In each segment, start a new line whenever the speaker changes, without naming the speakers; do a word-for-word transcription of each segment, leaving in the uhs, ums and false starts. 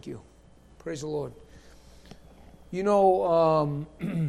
Thank you. Praise the Lord. You know, um,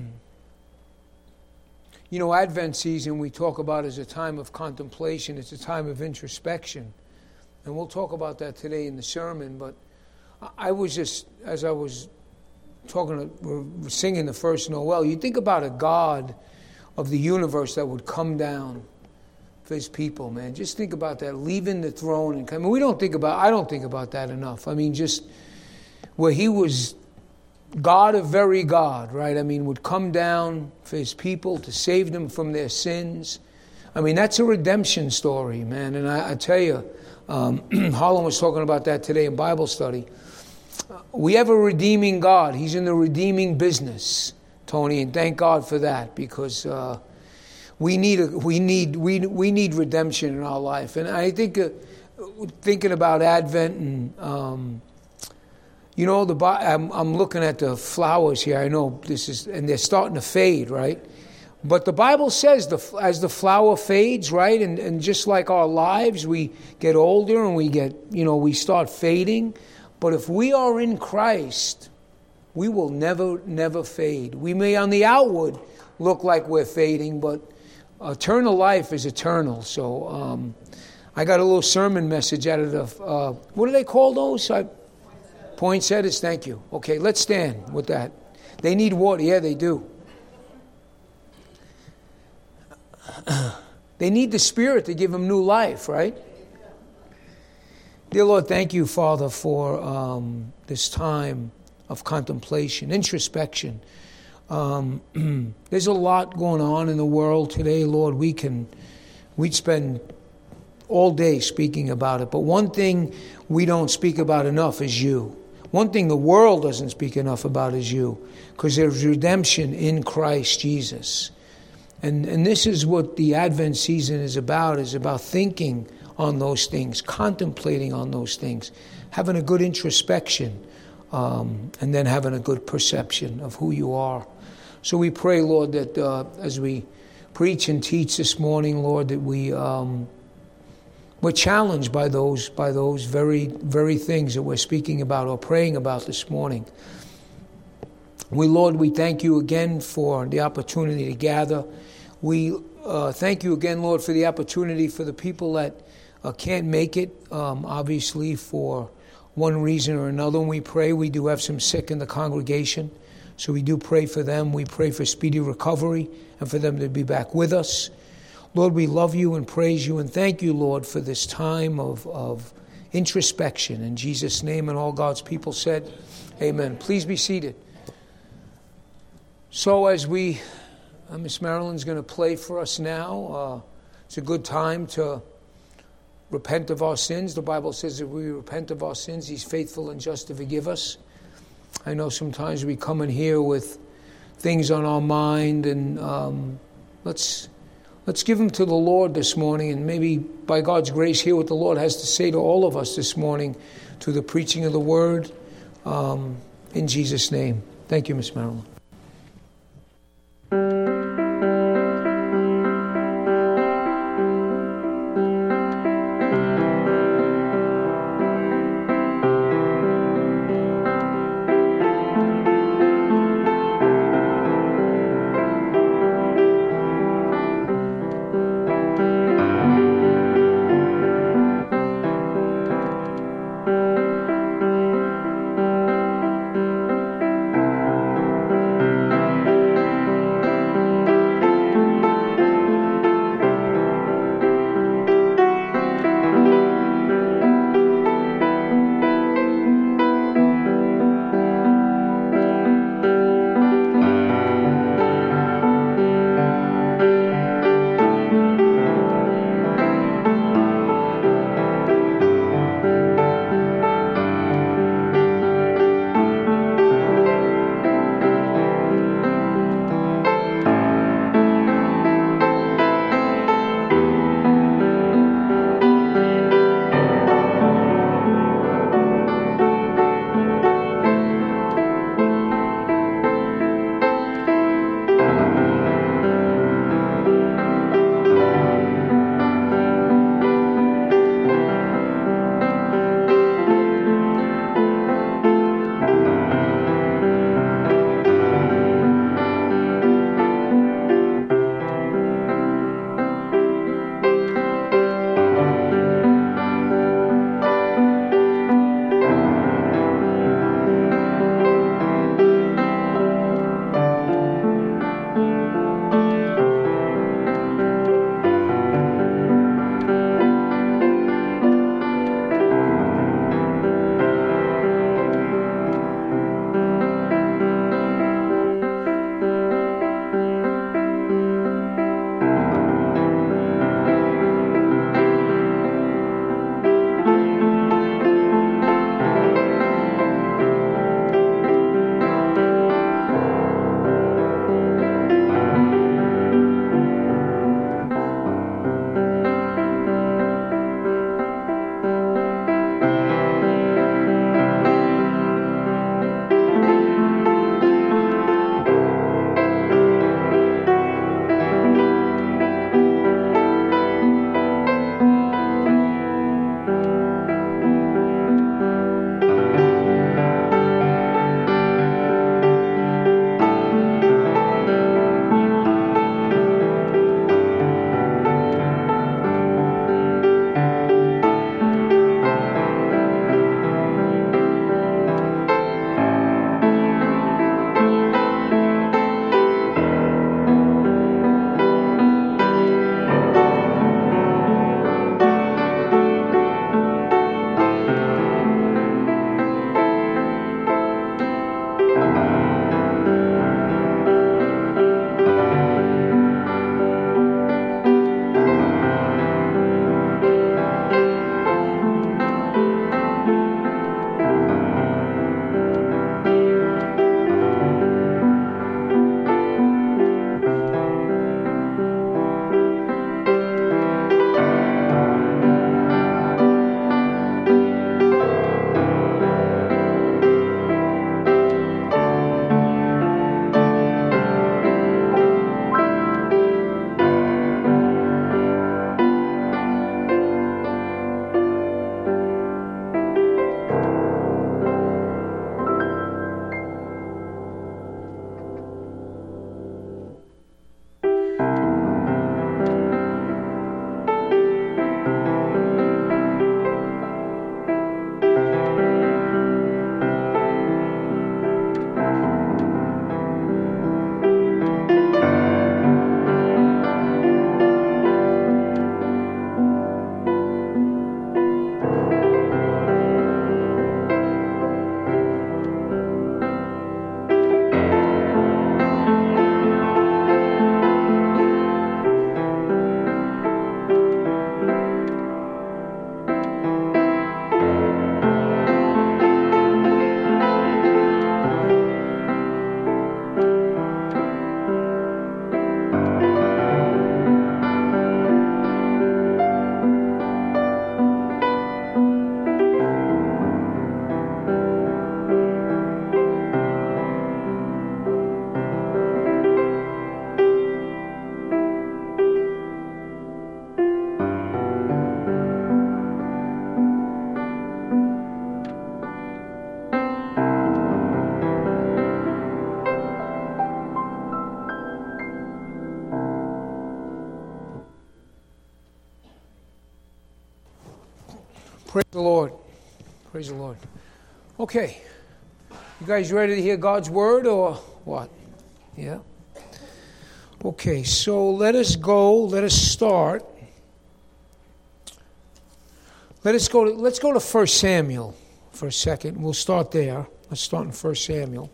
you know, Advent season we talk about as a time of contemplation. It's a time of introspection. And we'll talk about that today in the sermon. But I was just, as I was talking, to, singing the first Noel, you think about a God of the universe that would come down for his people, man. Just think about that, leaving the throne and coming. We don't think about, I don't think about that enough. I mean, just where he was God of very God, right? I mean, would come down for his people to save them from their sins. I mean, that's a redemption story, man. And I, I tell you, um, Harlan was talking about that today in Bible study. We have a redeeming God. He's in the redeeming business, Tony, and thank God for that, because uh, we need a, we need we we need redemption in our life. And I think uh, thinking about Advent and. Um, You know, the I'm, I'm looking at the flowers here. I know this is, and they're starting to fade, right? But the Bible says the as the flower fades, right? And, and just like our lives, we get older and we get, you know, we start fading. But if we are in Christ, we will never, never fade. We may on the outward look like we're fading, but eternal life is eternal. So um, I got a little sermon message out of the, uh, what do they call those? I, Poinsettias, thank you. Okay, let's stand with that. They need water. Yeah, they do. They need the Spirit to give them new life, right? Dear Lord, thank you, Father, for um, this time of contemplation, introspection. Um, there's a lot going on in the world today, Lord. We can, we'd spend all day speaking about it. But one thing we don't speak about enough is you. One thing the world doesn't speak enough about is you, because there's redemption in Christ Jesus. And and this is what the Advent season is about, is about thinking on those things, contemplating on those things, having a good introspection, um, and then having a good perception of who you are. So we pray, Lord, that uh, as we preach and teach this morning, Lord, that we... Um, We're challenged by those by those very, very things that we're speaking about or praying about this morning. We, Lord, we thank you again for the opportunity to gather. We uh, thank you again, Lord, for the opportunity for the people that uh, can't make it, um, obviously, for one reason or another. And we pray, we do have some sick in the congregation, so we do pray for them. We pray for speedy recovery and for them to be back with us. Lord, we love you and praise you and thank you, Lord, for this time of, of introspection. In Jesus' name, and all God's people said, amen. Please be seated. So as we, uh, Miss Marilyn's going to play for us now. Uh, it's a good time to repent of our sins. The Bible says if we repent of our sins, he's faithful and just to forgive us. I know sometimes we come in here with things on our mind, and um, let's... Let's give them to the Lord this morning, and maybe by God's grace hear what the Lord has to say to all of us this morning through the preaching of the Word, um, in Jesus' name. Thank you, Miss Marilyn. Praise the Lord. Praise the Lord. Okay. You guys ready to hear God's word or what? Yeah? Okay, so let us go, let us start. Let us go to, let's go to First Samuel for a second. We'll start there. Let's start in First Samuel.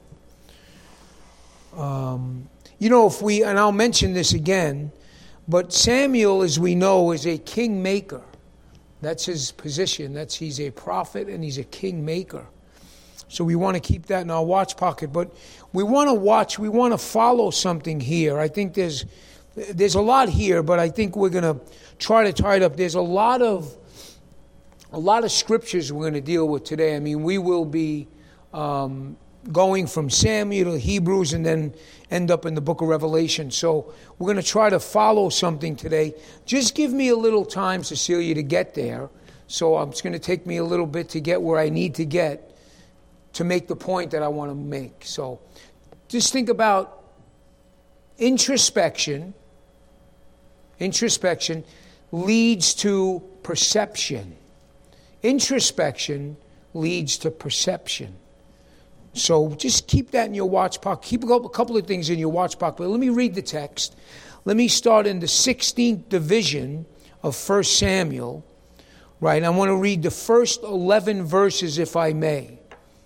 Um, you know, if we, and I'll mention this again, but Samuel, as we know, is a king maker. That's his position. That's he's a prophet and he's a king maker. So we want to keep that in our watch pocket. But we want to watch, we want to follow something here. I think there's there's a lot here, but I think we're going to try to tie it up. There's a lot of a lot of scriptures we're going to deal with today. I mean, we will be um, going from Samuel to Hebrews and then end up in the book of Revelation. So we're going to try to follow something today. Just give me a little time, Cecilia, to get there. So it's going to take me a little bit to get where I need to get to make the point that I want to make. So just think about introspection. Introspection leads to perception. Introspection leads to perception. So just keep that in your watch pocket. Keep a couple of things in your watch pocket. But let me read the text. Let me start in the sixteenth division of First Samuel. Right, I want to read the first eleven verses, if I may.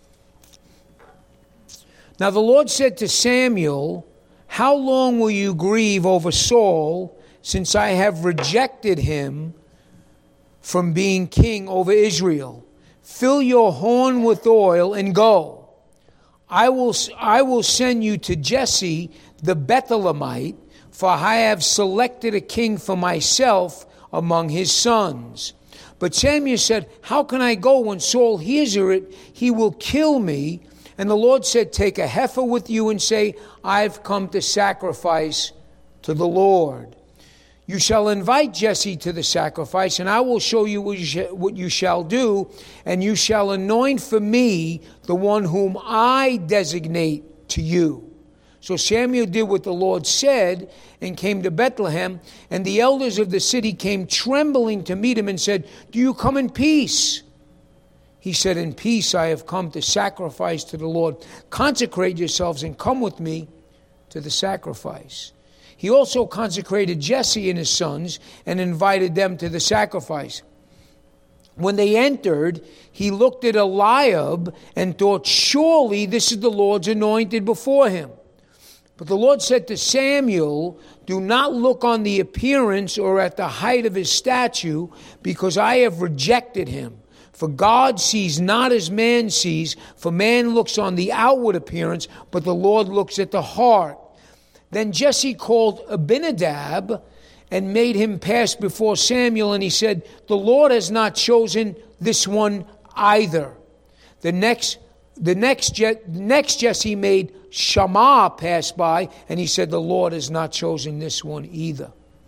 Now the Lord said to Samuel, "How long will you grieve over Saul, since I have rejected him from being king over Israel? Fill your horn with oil and go. I will, I will send you to Jesse the Bethlehemite, for I have selected a king for myself among his sons." But Samuel said, "How can I go? When Saul hears of it, he will kill me." And the Lord said, "Take a heifer with you and say, I've come to sacrifice to the Lord. You shall invite Jesse to the sacrifice, and I will show you what you shall do, and you shall anoint for me the one whom I designate to you." So Samuel did what the Lord said and came to Bethlehem, and the elders of the city came trembling to meet him and said, "Do you come in peace?" He said, "In peace I have come to sacrifice to the Lord. Consecrate yourselves and come with me to the sacrifice." He also consecrated Jesse and his sons and invited them to the sacrifice. When they entered, he looked at Eliab and thought, "Surely this is the Lord's anointed before him." But the Lord said to Samuel, "Do not look on the appearance or at the height of his stature, because I have rejected him. For God sees not as man sees, for man looks on the outward appearance, but the Lord looks at the heart." Then Jesse called Abinadab and made him pass before Samuel, and he said, "The Lord has not chosen this one either." The next, the next, next Jesse made Shammah pass by, and he said, "The Lord has not chosen this one either."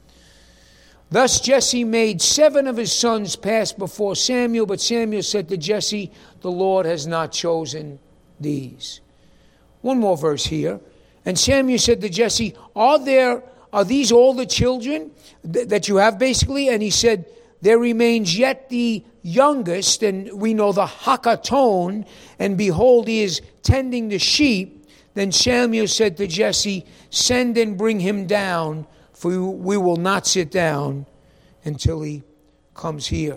Thus Jesse made seven of his sons pass before Samuel, but Samuel said to Jesse, "The Lord has not chosen these." One more verse here. And Samuel said to Jesse, "Are there, are these all the children th- that you have basically?" And he said, "There remains yet the youngest, and we know the Hakaton, and behold, he is tending the sheep." Then Samuel said to Jesse, "Send and bring him down, for we will not sit down until he comes here."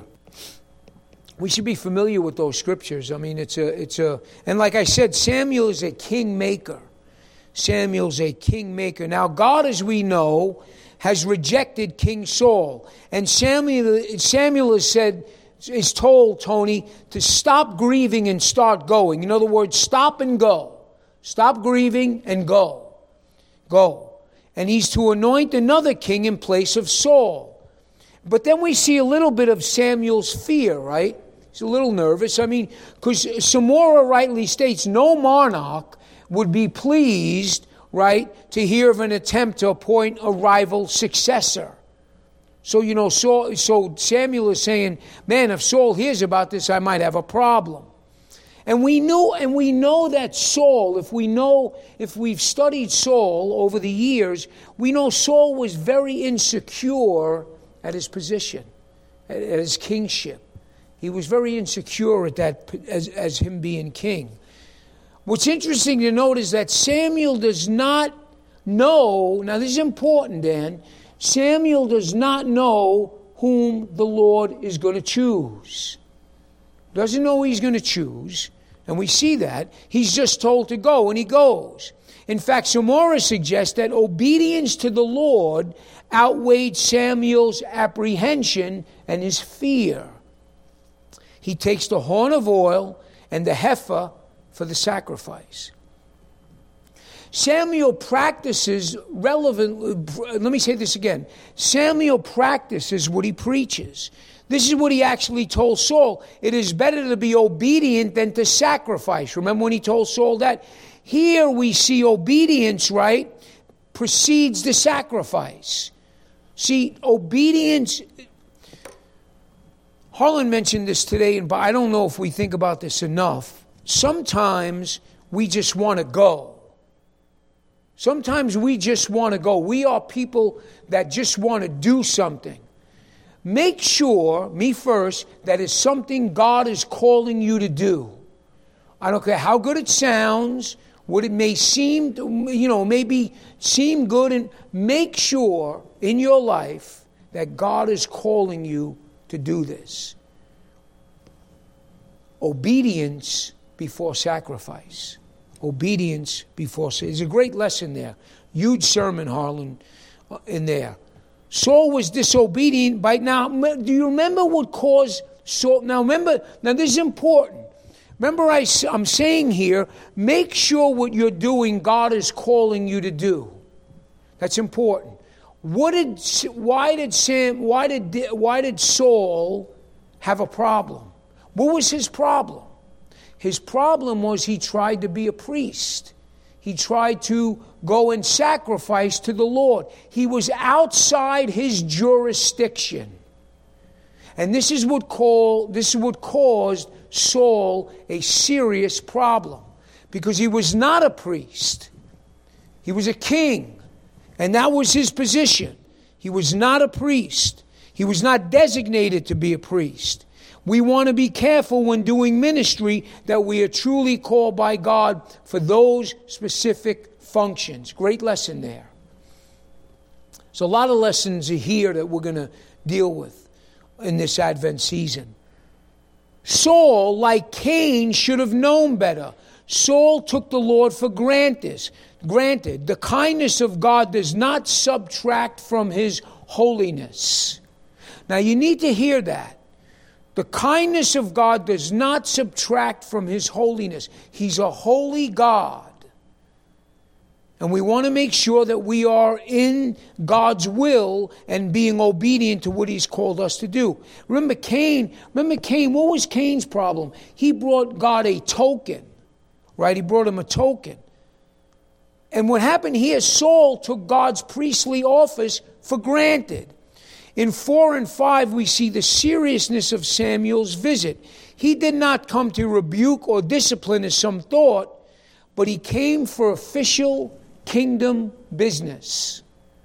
We should be familiar with those scriptures. I mean, it's a, it's a, and like I said, Samuel is a king maker. Samuel's a king maker. Now, God, as we know, has rejected King Saul. And Samuel, Samuel is said, is told, Tony, to stop grieving and start going. In other words, stop and go. Stop grieving and go. Go. And he's to anoint another king in place of Saul. But then we see a little bit of Samuel's fear, right? He's a little nervous. I mean, because Samora rightly states, no monarch would be pleased, right, to hear of an attempt to appoint a rival successor. So, you know, so, so Samuel is saying, man, if Saul hears about this, I might have a problem. And we know, and we know that Saul, if we know, if we've studied Saul over the years, we know Saul was very insecure at his position, at, at his kingship. He was very insecure at that as, as him being king. What's interesting to note is that Samuel does not know, now this is important, Dan, Samuel does not know whom the Lord is going to choose. Doesn't know who he's going to choose, and we see that. He's just told to go, and he goes. In fact, Samora suggests that obedience to the Lord outweighed Samuel's apprehension and his fear. He takes the horn of oil and the heifer for the sacrifice. Samuel practices relevant, let me say this again. Samuel practices what he preaches. This is what he actually told Saul. It is better to be obedient than to sacrifice. Remember when he told Saul that? Here we see obedience, right, precedes the sacrifice. See, obedience, Harlan mentioned this today, but I don't know if we think about this enough. Sometimes we just want to go. Sometimes we just want to go. We are people that just want to do something. Make sure, me first, that it's something God is calling you to do. I don't care how good it sounds, what it may seem, you know, maybe seem good, and make sure in your life that God is calling you to do this. Obedience before sacrifice. Obedience before sacrifice. There's a great lesson there. Huge sermon, Harlan, in there. Saul was disobedient. By now, do you remember what caused Saul? Now remember, now this is important. Remember I, I'm saying here, make sure what you're doing God is calling you to do. That's important. What did, why did Sam, why did, why did Saul have a problem? What was his problem? His problem was he tried to be a priest. He tried to go and sacrifice to the Lord. He was outside his jurisdiction. And this is what call, this is what caused Saul a serious problem. Because he was not a priest. He was a king. And that was his position. He was not a priest. He was not designated to be a priest. We want to be careful when doing ministry that we are truly called by God for those specific functions. Great lesson there. So a lot of lessons are here that we're going to deal with in this Advent season. Saul, like Cain, should have known better. Saul took the Lord for granted. Granted, the kindness of God does not subtract from his holiness. Now you need to hear that. The kindness of God does not subtract from his holiness. He's a holy God. And we want to make sure that we are in God's will and being obedient to what he's called us to do. Remember Cain, remember Cain, what was Cain's problem? He brought God a token, right? He brought him a token. And what happened here, Saul took God's priestly office for granted. In four and five, we see the seriousness of Samuel's visit. He did not come to rebuke or discipline as some thought, but he came for official kingdom business.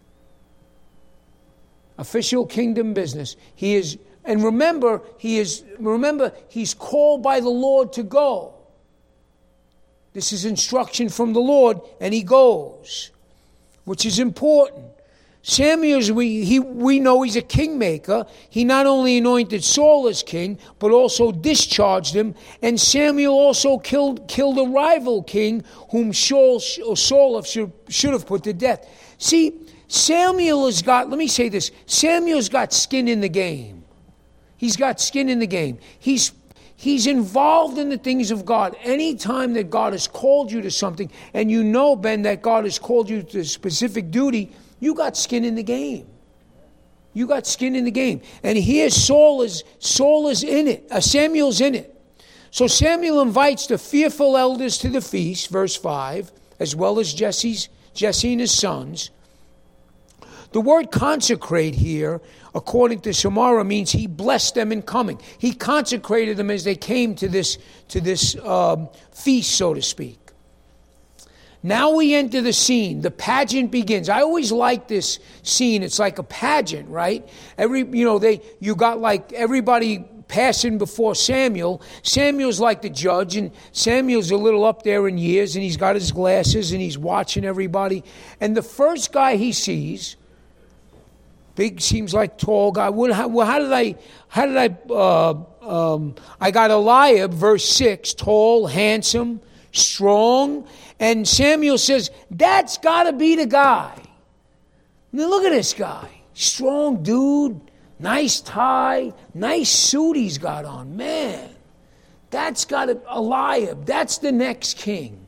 Official kingdom business. He is, and remember, he is, remember, he's called by the Lord to go. This is instruction from the Lord, and he goes, which is important. Samuel, we, he, we know he's a kingmaker. He not only anointed Saul as king, but also discharged him. And Samuel also killed, killed a rival king whom Saul, Saul should, should have put to death. See, Samuel has got, let me say this, Samuel's got skin in the game. He's got skin in the game. He's He's involved in the things of God. Anytime that God has called you to something, and you know, Ben, that God has called you to a specific duty, you got skin in the game. You got skin in the game. And here Saul is, Saul is in it. Uh, Samuel's in it. So Samuel invites the fearful elders to the feast, verse five, as well as Jesse's, Jesse and his sons. The word consecrate here, according to Samara, means he blessed them in coming. He consecrated them as they came to this, to this um, feast, so to speak. Now we enter the scene. The pageant begins. I always like this scene. It's like a pageant, right? Every, you know, they, you got like everybody passing before Samuel. Samuel's like the judge, and Samuel's a little up there in years, and he's got his glasses, and he's watching everybody. And the first guy he sees, big, seems like tall guy. Well, how, well, how did I, how did I, uh, um, I got Eliab, verse six, tall, handsome, strong. And Samuel says, that's got to be the guy. Now look at this guy. Strong dude, nice tie, nice suit he's got on. Man, that's got to, Eliab, that's the next king.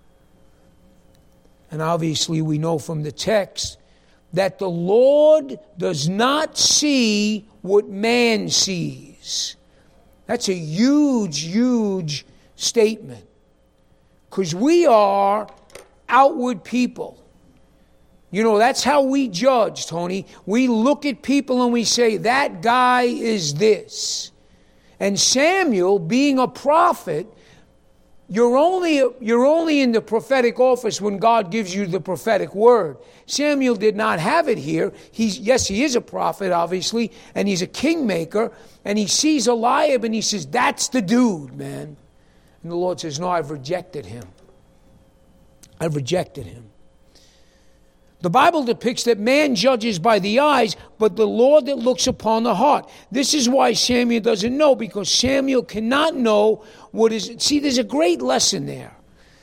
And obviously we know from the text that the Lord does not see what man sees. That's a huge, huge statement. Because we are outward people. You know, that's how we judge, Tony. We look at people and we say, that guy is this. And Samuel, being a prophet, you're only, you're only in the prophetic office when God gives you the prophetic word. Samuel did not have it here. He's, yes, he is a prophet, obviously, and he's a kingmaker, and he sees Eliab and he says, that's the dude, man. And the Lord says, no, I've rejected him. I've rejected him. The Bible depicts that man judges by the eyes, but the Lord that looks upon the heart. This is why Samuel doesn't know, because Samuel cannot know what is... See, there's a great lesson there.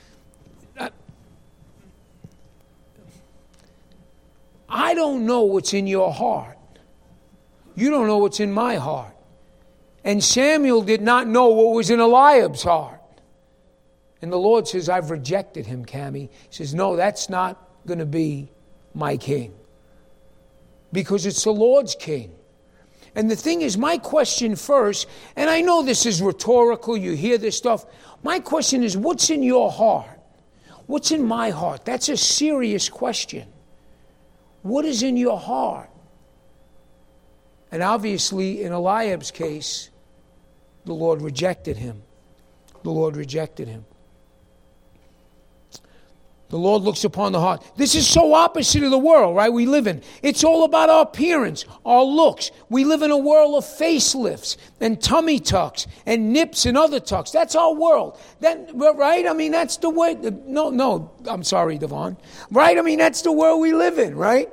I don't know what's in your heart. You don't know what's in my heart. And Samuel did not know what was in Eliab's heart. And the Lord says, I've rejected him, Cammie. He says, no, that's not going to be my king. Because it's the Lord's king. And the thing is, my question first, and I know this is rhetorical, you hear this stuff. My question is, what's in your heart? What's in my heart? That's a serious question. What is in your heart? And obviously, in Eliab's case, the Lord rejected him. The Lord rejected him. The Lord looks upon the heart. This is so opposite of the world, right, we live in. It's all about our appearance, our looks. We live in a world of facelifts and tummy tucks and nips and other tucks. That's our world. That, right? I mean, that's the way. No, no, I'm sorry, Devon. Right? I mean, that's the world we live in, right?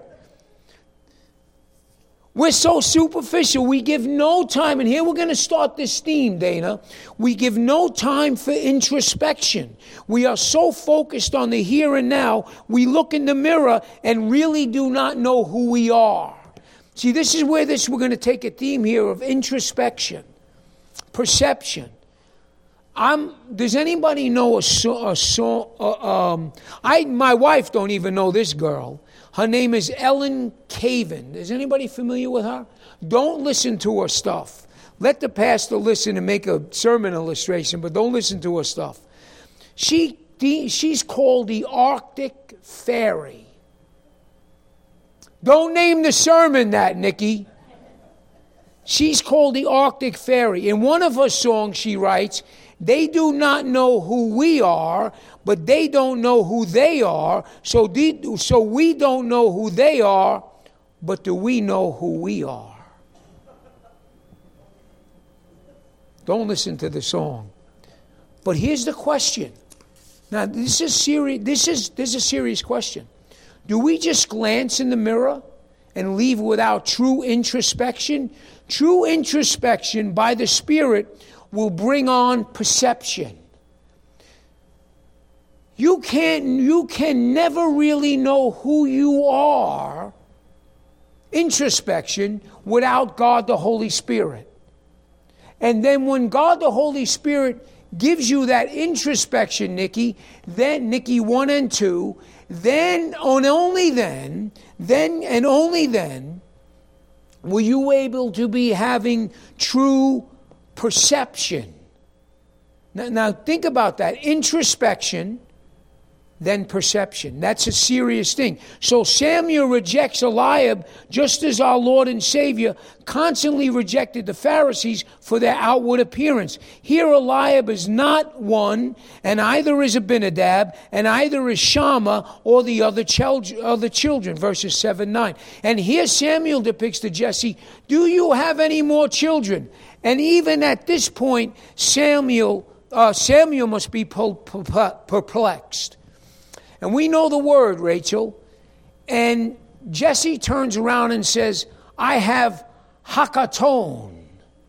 We're so superficial. We give no time. And here we're going to start this theme, Dana. We give no time for introspection. We are so focused on the here and now, we look in the mirror and really do not know who we are. See, this is where this we're going to take a theme here of introspection, perception. I'm, does anybody know a song? A song uh, um, I, my wife don't even know this girl. Her name is Ellen Caven. Is anybody familiar with her? Don't listen to her stuff. Let the pastor listen and make a sermon illustration, but don't listen to her stuff. She, she's called the Arctic Fairy. Don't name the sermon that, Nikki. She's called the Arctic Fairy. In one of her songs, she writes, they do not know who we are, but they don't know who they are. So, they, so we don't know who they are, but do we know who we are? Don't listen to the song. But here's the question. Now, this is serious. This is this is a serious question. Do we just glance in the mirror and leave without true introspection? True introspection by the Spirit will bring on perception. You can't, you can never really know who you are, introspection, without God the Holy Spirit. And then when God the Holy Spirit gives you that introspection, Nikki, then Nikki one and two, then and only then, then and only then, will you able to be having true perception. Now, now think about that. Introspection, than perception. That's a serious thing. So Samuel rejects Eliab just as our Lord and Savior constantly rejected the Pharisees for their outward appearance. Here Eliab is not one, and either is Abinadab, and either is Shammah or the other, chel- other children, verses seven, nine. And here Samuel depicts to Jesse, do you have any more children? And even at this point, Samuel, uh, Samuel must be perplexed. And we know the word, Rachel. And Jesse turns around and says, I have hakaton.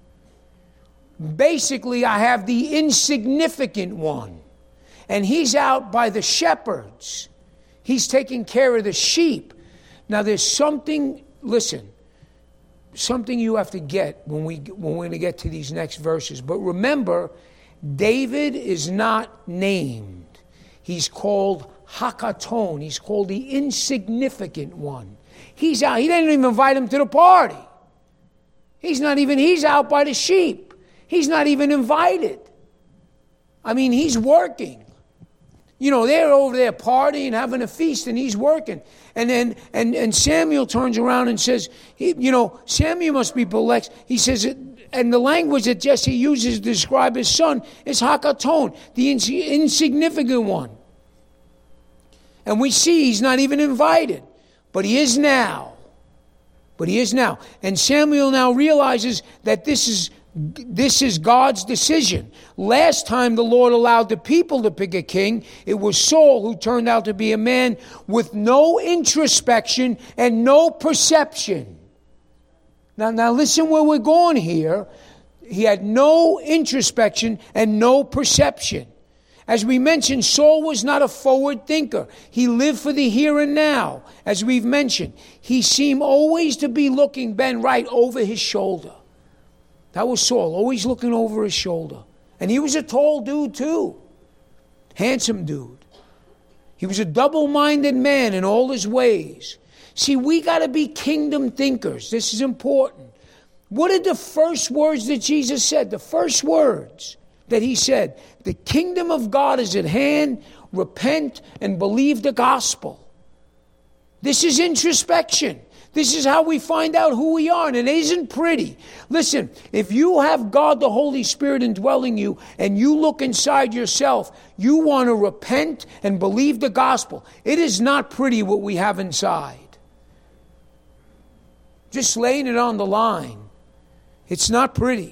Basically, I have the insignificant one. And he's out by the shepherds. He's taking care of the sheep. Now, there's something, listen, something you have to get when, we, when we're going to get to these next verses. But remember, David is not named. He's called hakaton. He's called the insignificant one. He's out. He didn't even invite him to the party. He's not even, he's out by the sheep. He's not even invited. I mean, he's working. You know, they're over there partying, having a feast, and he's working. And then, and, and Samuel turns around and says, he, you know, Samuel must be perplexed. He says, and the language that Jesse uses to describe his son is hakaton, the ins- insignificant one. And we see he's not even invited. But he is now. But he is now. And Samuel now realizes that this is this is God's decision. Last time the Lord allowed the people to pick a king, it was Saul who turned out to be a man with no introspection and no perception. Now, now listen where we're going here. He had no introspection and no perception. As we mentioned, Saul was not a forward thinker. He lived for the here and now. As we've mentioned, he seemed always to be looking, Ben, right over his shoulder. That was Saul, always looking over his shoulder. And he was a tall dude too. Handsome dude. He was a double-minded man in all his ways. See, we got to be kingdom thinkers. This is important. What are the first words that Jesus said? The first words that he said, the kingdom of God is at hand, repent and believe the gospel. This is introspection. This is how we find out who we are, and it isn't pretty. Listen, if you have God the Holy Spirit indwelling you, and you look inside yourself, you want to repent and believe the gospel. It is not pretty what we have inside. Just laying it on the line. It's not pretty.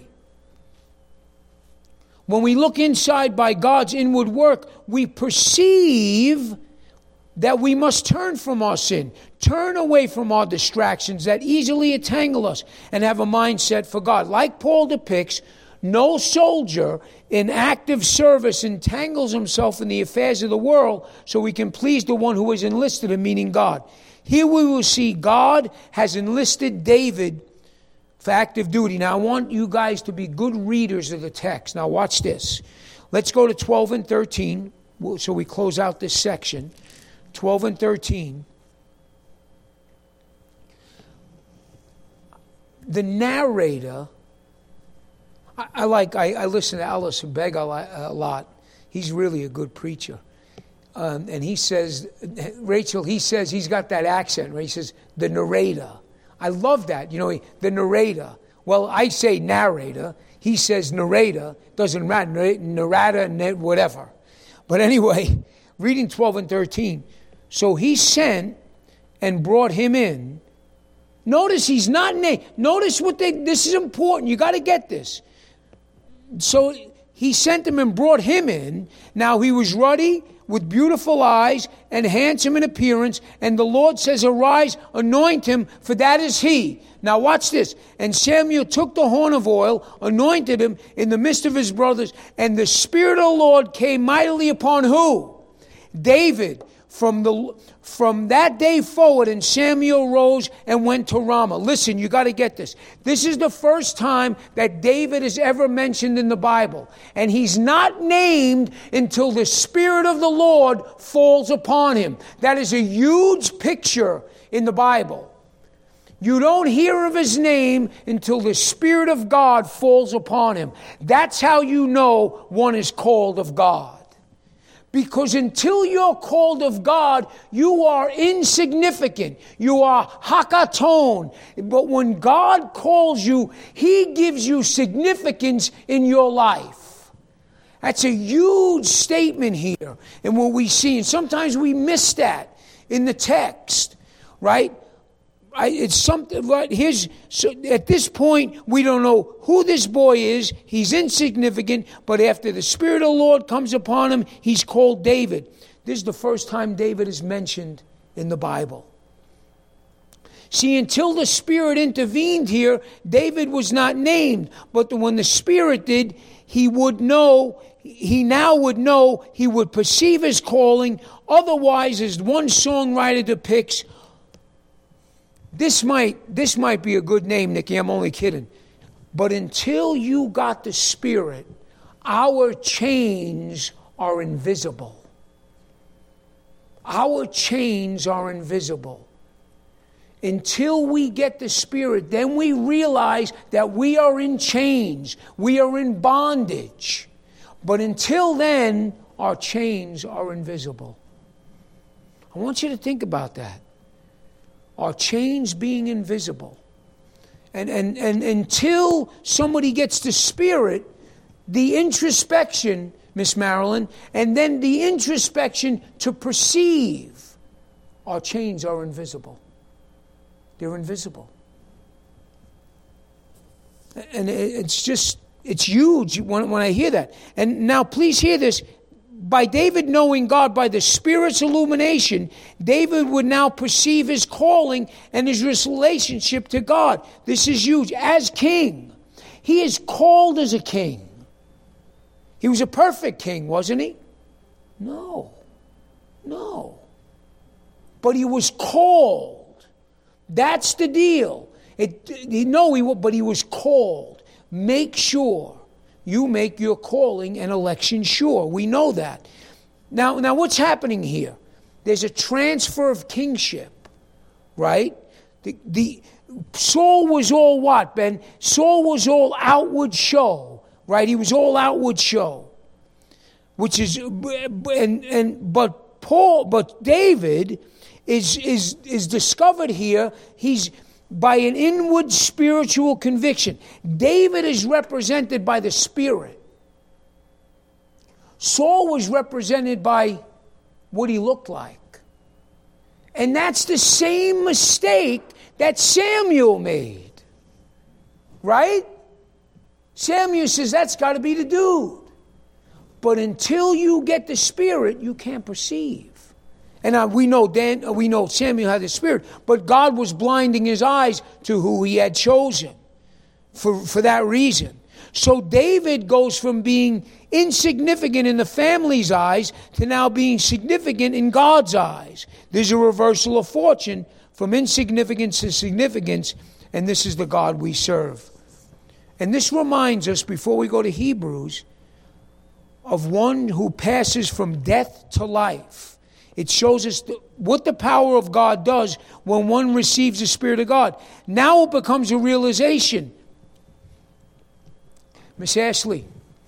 When we look inside by God's inward work, we perceive that we must turn from our sin, turn away from our distractions that easily entangle us, and have a mindset for God. Like Paul depicts, no soldier in active service entangles himself in the affairs of the world so he can please the one who is enlisted him, meaning God. Here we will see God has enlisted David for active duty. Now, I want you guys to be good readers of the text. Now, watch this. Let's go to twelve and thirteen, so we close out this section. twelve and thirteen. The narrator, I, I like, I, I listen to Allison Begg a lot. He's really a good preacher. Um, and he says, Rachel, he says he's got that accent, right? He says, the narrator. I love that, you know, the narrator. Well, I say narrator. He says narrator. Doesn't matter, narrator, whatever. But anyway, reading twelve and thirteen. So he sent and brought him in. Notice he's not named. Notice what they, this is important. You got to get this. So he sent him and brought him in. Now he was ruddy, with beautiful eyes and handsome in appearance. And the Lord says, arise, anoint him, for that is he. Now watch this. And Samuel took the horn of oil, anointed him in the midst of his brothers. And the Spirit of the Lord came mightily upon who? David. From the from that day forward, and Samuel rose and went to Ramah. Listen, you got to get this. This is the first time that David is ever mentioned in the Bible. And he's not named until the Spirit of the Lord falls upon him. That is a huge picture in the Bible. You don't hear of his name until the Spirit of God falls upon him. That's how you know one is called of God. Because until you're called of God, you are insignificant. You are hakaton. But when God calls you, He gives you significance in your life. That's a huge statement here. And what we see, and sometimes we miss that in the text, right? I, it's something, right? Here's, so at this point, we don't know who this boy is. He's insignificant, but after the Spirit of the Lord comes upon him, he's called David. This is the first time David is mentioned in the Bible. See, until the Spirit intervened here, David was not named. But when the Spirit did, he would know, he now would know, he would perceive his calling. Otherwise, as one songwriter depicts, This might this might be a good name, Nicky. I'm only kidding. But until you got the Spirit, our chains are invisible. Our chains are invisible. Until we get the Spirit, then we realize that we are in chains. We are in bondage. But until then, our chains are invisible. I want you to think about that. Our chains being invisible. And, and, and until somebody gets the Spirit, the introspection, Miss Marilyn, and then the introspection to perceive, our chains are invisible. They're invisible. And it's just, it's huge when, when I hear that. And now please hear this. By David knowing God by the Spirit's illumination, David would now perceive his calling and his relationship to God. This is huge. As king, he is called as a king. He was a perfect king, wasn't he? No. No. But he was called. That's the deal. It, no, he, but he was called. Make sure you make your calling and election sure. We know that. Now, now what's happening here? There's a transfer of kingship, right? The, the Saul was all what, Ben? Saul was all outward show, right? He was all outward show, which is, and and but Paul, but David is is is discovered here. He's by an inward spiritual conviction. David is represented by the Spirit. Saul was represented by what he looked like. And that's the same mistake that Samuel made. Right? Samuel says, that's got to be the dude. But until you get the Spirit, you can't perceive. And uh, we know Dan, uh, we know Samuel had the Spirit, but God was blinding his eyes to who he had chosen for, for that reason. So David goes from being insignificant in the family's eyes to now being significant in God's eyes. There's a reversal of fortune from insignificance to significance, and this is the God we serve. And this reminds us, before we go to Hebrews, of one who passes from death to life. It shows us the, what the power of God does when one receives the Spirit of God. Now it becomes a realization. Miss Ashley,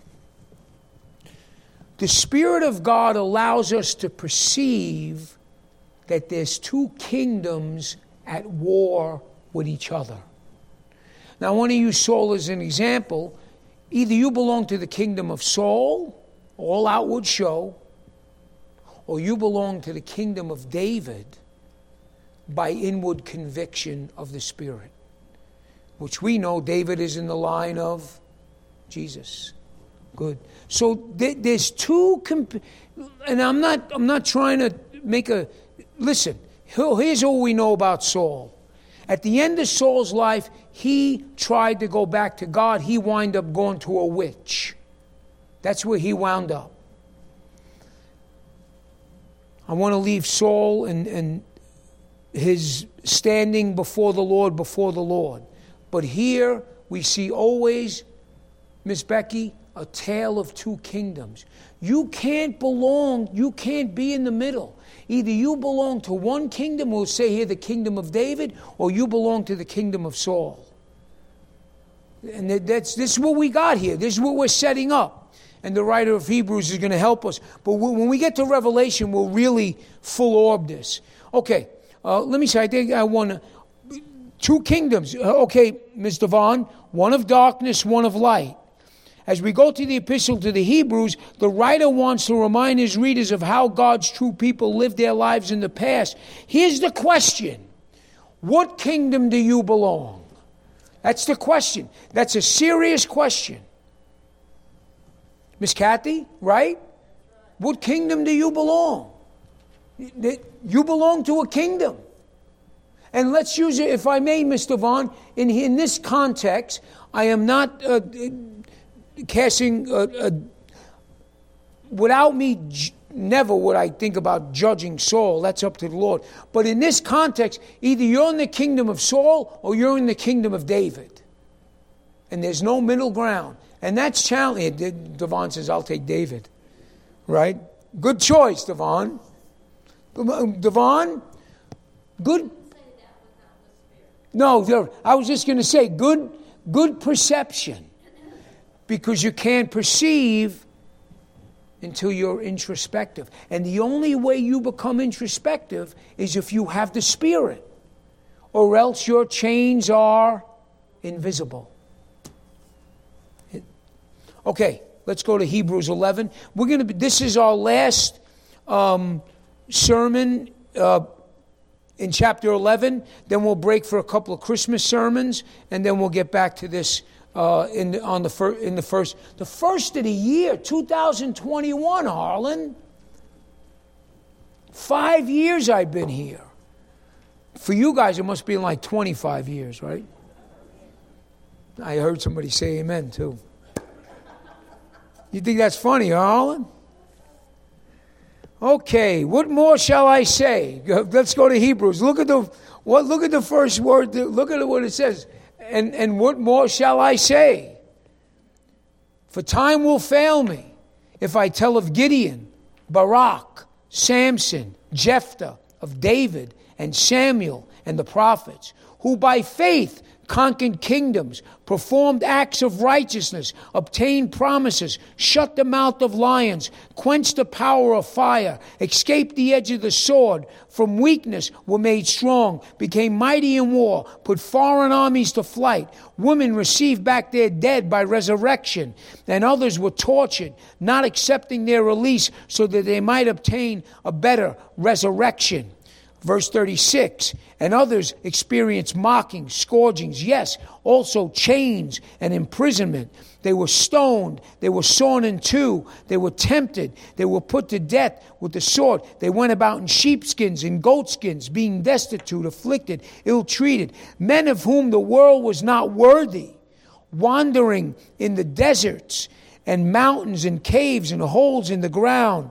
the Spirit of God allows us to perceive that there's two kingdoms at war with each other. Now I want to use Saul as an example. Either you belong to the kingdom of Saul, all outward show, or you belong to the kingdom of David by inward conviction of the Spirit, which we know David is in the line of Jesus. Good. So th- there's two, comp- and I'm not, I'm not trying to make a, listen, here's all we know about Saul. At the end of Saul's life, he tried to go back to God. He wound up going to a witch. That's where he wound up. I want to leave Saul and, and his standing before the Lord, before the Lord. But here we see always, Miss Becky, a tale of two kingdoms. You can't belong, you can't be in the middle. Either you belong to one kingdom, we'll say here the kingdom of David, or you belong to the kingdom of Saul. And that's this is what we got here. This is what we're setting up. and the writer of Hebrews is going to help us. But when we get to Revelation, we'll really full orb this. Okay, uh, let me say, I think I want to... Two kingdoms. Okay, Mister Vaughn, one of darkness, one of light. As we go to the epistle to the Hebrews, the writer wants to remind his readers of how God's true people lived their lives in the past. Here's the question. What kingdom do you belong? That's the question. That's a serious question. Miss Kathy, right? What kingdom do you belong? You belong to a kingdom. And let's use it, if I may, Mister Vaughn, in, in this context, I am not uh, casting, uh, uh, without me, j- never would I think about judging Saul. That's up to the Lord. But in this context, either you're in the kingdom of Saul or you're in the kingdom of David. And there's no middle ground. And that's challenging. Devon says, I'll take David. Right? Good choice, Devon. Devon, good. No, I was just going to say, good, good perception. Because you can't perceive until you're introspective. And the only way you become introspective is if you have the Spirit. Or else your chains are invisible. Okay, let's go to Hebrews eleven. We're going to. This is our last um, sermon uh, in chapter eleven. Then we'll break for a couple of Christmas sermons, and then we'll get back to this uh, in the, on the fir- in the first the first of the year, two thousand twenty-one. Harlan, five years I've been here. For you guys, it must be like twenty-five years, right? I heard somebody say amen too. You think that's funny, Harlan? Okay, what more shall I say? Let's go to Hebrews. Look at the what. Look at the first word. Look at what it says. And and what more shall I say? For time will fail me if I tell of Gideon, Barak, Samson, Jephthah, of David and Samuel and the prophets, who by faith conquered kingdoms, performed acts of righteousness, obtained promises, shut the mouth of lions, quenched the power of fire, escaped the edge of the sword, from weakness were made strong, became mighty in war, put foreign armies to flight. Women received back their dead by resurrection, and others were tortured, not accepting their release so that they might obtain a better resurrection. Verse thirty-six, and others experienced mockings, scourgings, yes, also chains and imprisonment. They were stoned, they were sawn in two, they were tempted, they were put to death with the sword. They went about in sheepskins and goatskins, being destitute, afflicted, ill-treated, men of whom the world was not worthy, wandering in the deserts and mountains and caves and holes in the ground.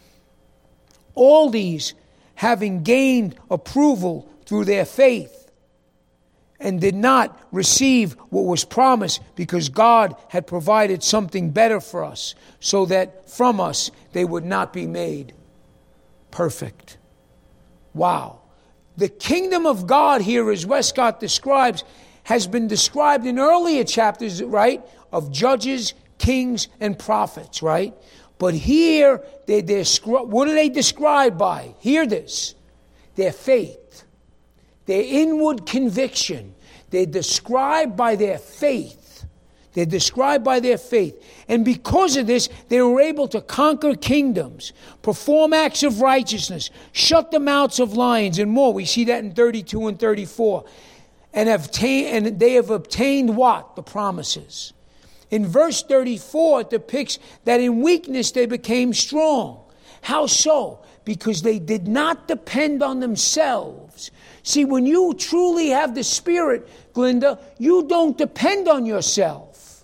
All these having gained approval through their faith, and did not receive what was promised because God had provided something better for us, so that from us they would not be made perfect. Wow. The kingdom of God here, as Westcott describes, has been described in earlier chapters, right, of judges, kings, and prophets, right? But here, they, they're, what are they described by? Hear this. Their faith. Their inward conviction. They're described by their faith. They're described by their faith. And because of this, they were able to conquer kingdoms, perform acts of righteousness, shut the mouths of lions, and more. We see that in thirty-two and thirty-four. And, obtain, and they have obtained what? The promises. In verse thirty-four, it depicts that in weakness they became strong. How so? Because they did not depend on themselves. See, when you truly have the Spirit, Glinda, you don't depend on yourself.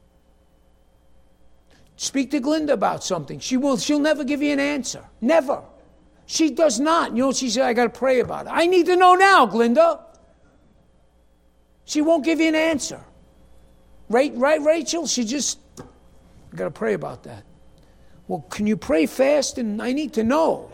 Speak to Glinda about something. She will, she'll never give you an answer. Never. She does not. You know, she said, I got to pray about it. I need to know now, Glinda. She won't give you an answer. Right, right, Rachel? She just, I got to pray about that. Well, can you pray fast? And I need to know.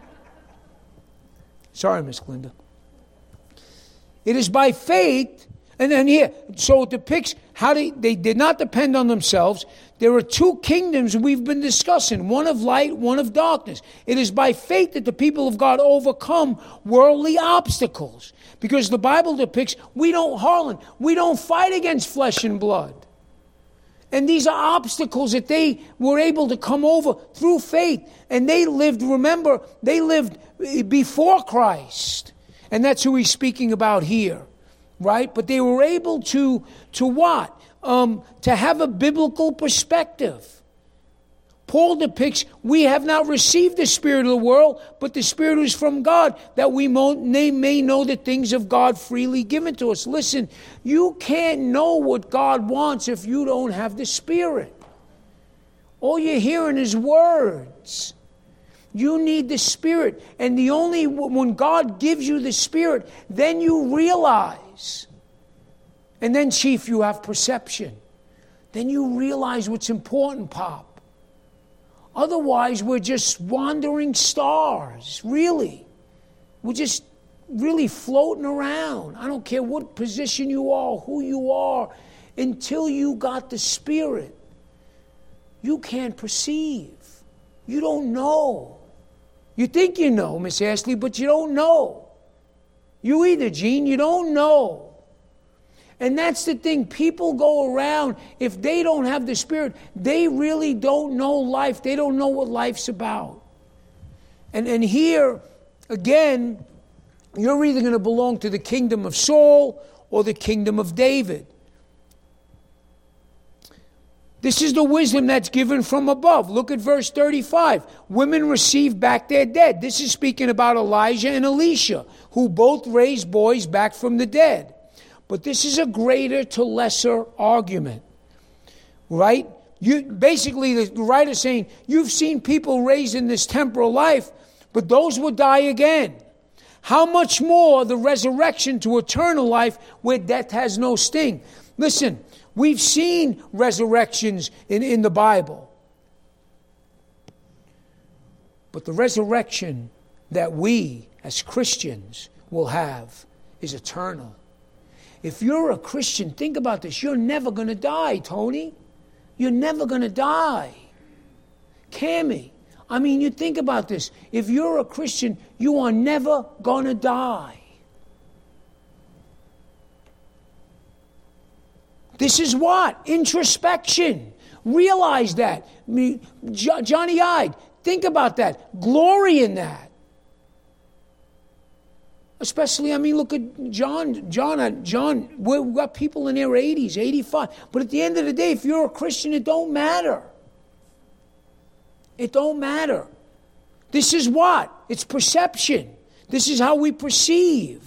Sorry, Miss Glinda. It is by faith, And then here, so it depicts how they, they did not depend on themselves. There are two kingdoms we've been discussing, one of light, one of darkness. It is by faith that the people of God overcome worldly obstacles. Because the Bible depicts, we don't, Harlan, we don't fight against flesh and blood. And these are obstacles that they were able to come over through faith. And they lived, remember, they lived before Christ. And that's who he's speaking about here. Right? But they were able to, to what? Um, to have a biblical perspective. Paul depicts, we have not received the spirit of the world, but the Spirit is from God, that we may know the things of God freely given to us. Listen, you can't know what God wants if you don't have the Spirit. All you're hearing is words. You need the Spirit. And the only, when God gives you the Spirit, then you realize. And then, Chief, you have perception. Then you realize what's important, Pop. Otherwise, we're just wandering stars, really. We're just really floating around. I don't care what position you are, who you are, until you got the Spirit. You can't perceive. You don't know. You think you know, Miss Ashley, but you don't know. You either, Gene, you don't know. And that's the thing. People go around, if they don't have the Spirit, they really don't know life. They don't know what life's about. And, and here, again, you're either going to belong to the kingdom of Saul or the kingdom of David. This is the wisdom that's given from above. Look at verse thirty-five. Women receive back their dead. This is speaking about Elijah and Elisha, who both raised boys back from the dead. But this is a greater to lesser argument, right? You basically, the writer's saying, you've seen people raised in this temporal life, but those will die again. How much more the resurrection to eternal life where death has no sting? Listen, we've seen resurrections in, in the Bible. But the resurrection that we as Christians will have is eternal. If you're a Christian, think about this. You're never going to die, Tony. You're never going to die. Cammie, I mean, you think about this. If you're a Christian, you are never going to die. This is what? Introspection. Realize that. I mean, Jo- Johnny Ide, think about that. Glory in that. Especially, I mean, look at John. John, John. We've got people in their eighties, eighty-five. But at the end of the day, if you're a Christian, it don't matter. It don't matter. This is what? It's perception. This is how we perceive.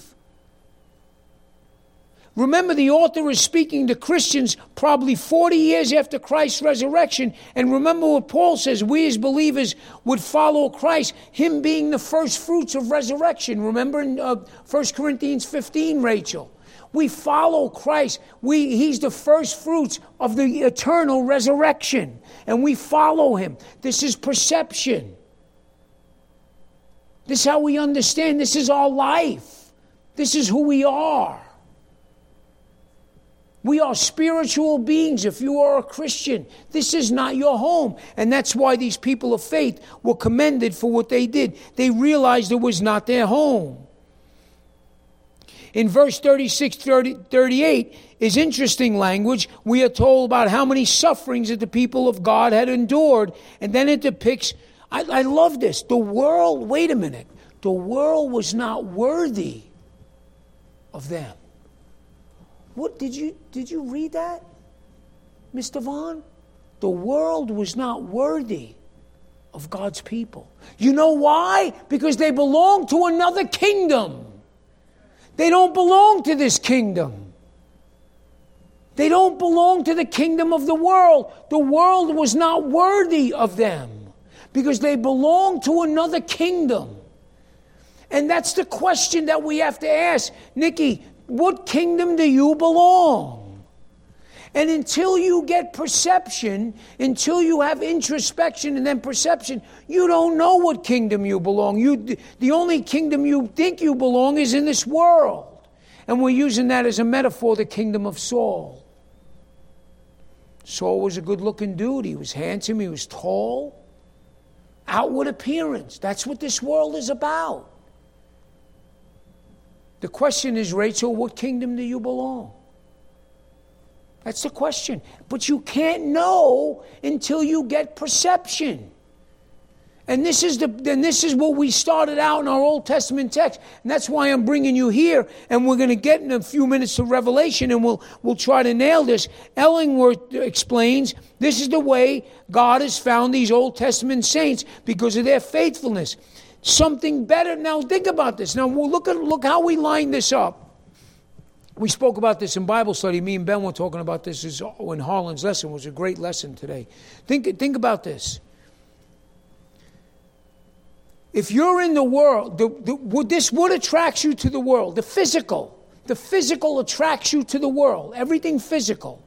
Remember, the author is speaking to Christians probably forty years after Christ's resurrection. And remember what Paul says, we as believers would follow Christ, him being the first fruits of resurrection. Remember in uh, First Corinthians fifteen, Rachel? We follow Christ. We, he's the first fruits of the eternal resurrection. And we follow him. This is perception. This is how we understand. This is our life. This is who we are. We are spiritual beings if you are a Christian. This is not your home. And that's why these people of faith were commended for what they did. They realized it was not their home. In verse thirty-six, thirty, thirty-eight is interesting language. We are told about how many sufferings that the people of God had endured. And then it depicts, I, I love this, the world, wait a minute, the world was not worthy of them. What did you did you read that, Mister Vaughn? The world was not worthy of God's people. You know why? Because they belong to another kingdom. They don't belong to this kingdom. They don't belong to the kingdom of the world. The world was not worthy of them because they belong to another kingdom. And that's the question that we have to ask. Nikki, what kingdom do you belong? And until you get perception, until you have introspection and then perception, you don't know what kingdom you belong. You, the only kingdom you think you belong is in this world. And we're using that as a metaphor, the kingdom of Saul. Saul was a good-looking dude. He was handsome. He was tall. Outward appearance. That's what this world is about. The question is, Rachel, what kingdom do you belong? That's the question. But you can't know until you get perception. And this is the then this is what we started out in our Old Testament text. And that's why I'm bringing you here. And we're going to get in a few minutes to Revelation, and we'll we'll try to nail this. Ellingworth explains this is the way God has found these Old Testament saints because of their faithfulness. Something better. Now think about this. Now we'll look at look how we line this up. We spoke about this in Bible study. Me and Ben were talking about this in Harlan's lesson. It was a great lesson today. Think think about this. If you're in the world, the, the, what this what attracts you to the world? The physical. The physical attracts you to the world. Everything physical.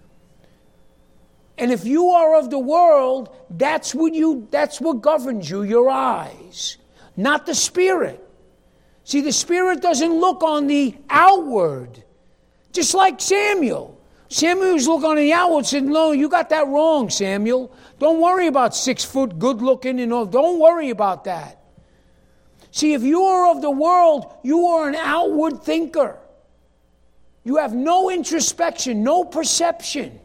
And if you are of the world, that's what you that's what governs you, your eyes, not the spirit. See, the spirit doesn't look on the outward. Just like Samuel. Samuel was looking on the outward and said, no, you got that wrong, Samuel. Don't worry about six foot, good looking and all. Don't worry about that. See, if you are of the world, you are an outward thinker. You have no introspection, no perception.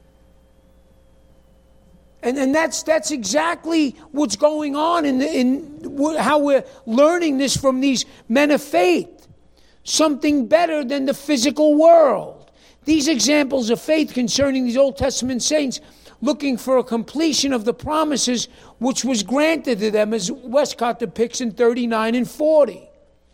And, and that's that's exactly what's going on in, the, in how we're learning this from these men of faith. Something better than the physical world. These examples of faith concerning these Old Testament saints looking for a completion of the promises which was granted to them, as Westcott depicts in thirty-nine and forty.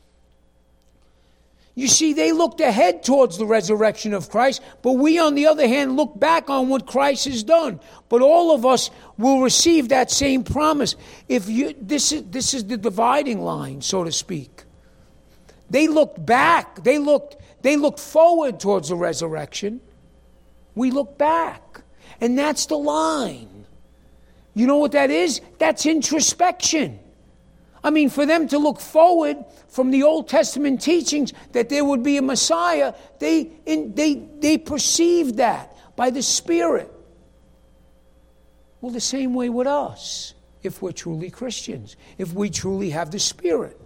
You see, they looked ahead towards the resurrection of Christ, but we, on the other hand, look back on what Christ has done. But all of us will receive that same promise. If you, this is this is the dividing line, so to speak. They looked back. They looked. They looked forward towards the resurrection. We look back. And that's the line. You know what that is? That's introspection. I mean, for them to look forward from the Old Testament teachings that there would be a Messiah, they, in, they, they perceived that by the Spirit. Well, the same way with us, if we're truly Christians, if we truly have the Spirit.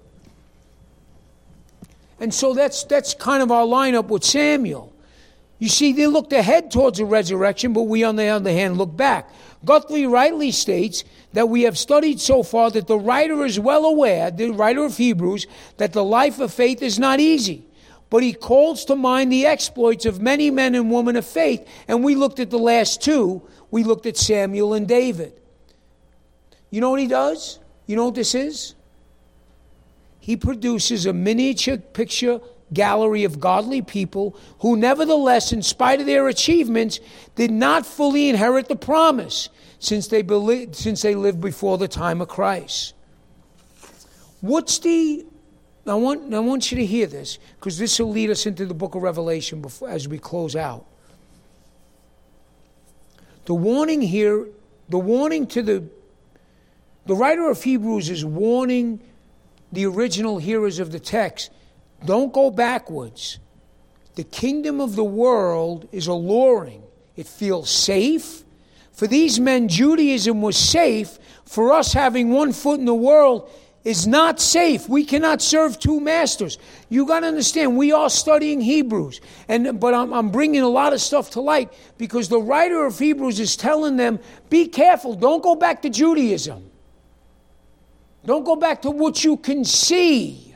And so that's that's kind of our lineup with Samuel. You see, they looked ahead towards the resurrection, but we, on the other hand, look back. Guthrie rightly states that we have studied so far that the writer is well aware, the writer of Hebrews, that the life of faith is not easy. But he calls to mind the exploits of many men and women of faith. And we looked at the last two. We looked at Samuel and David. You know what he does? You know what this is? He produces a miniature picture gallery of godly people who nevertheless, in spite of their achievements, did not fully inherit the promise since they believed, since they lived before the time of Christ. What's the... I want, I want you to hear this, because this will lead us into the book of Revelation before, as we close out. The warning here, the warning to the... The writer of Hebrews is warning the original hearers of the text, don't go backwards. The kingdom of the world is alluring. It feels safe. For these men, Judaism was safe. For us, having one foot in the world is not safe. We cannot serve two masters. You got to understand, we are studying Hebrews. and But I'm, I'm bringing a lot of stuff to light because the writer of Hebrews is telling them, be careful. Don't go back to Judaism. Don't go back to what you can see.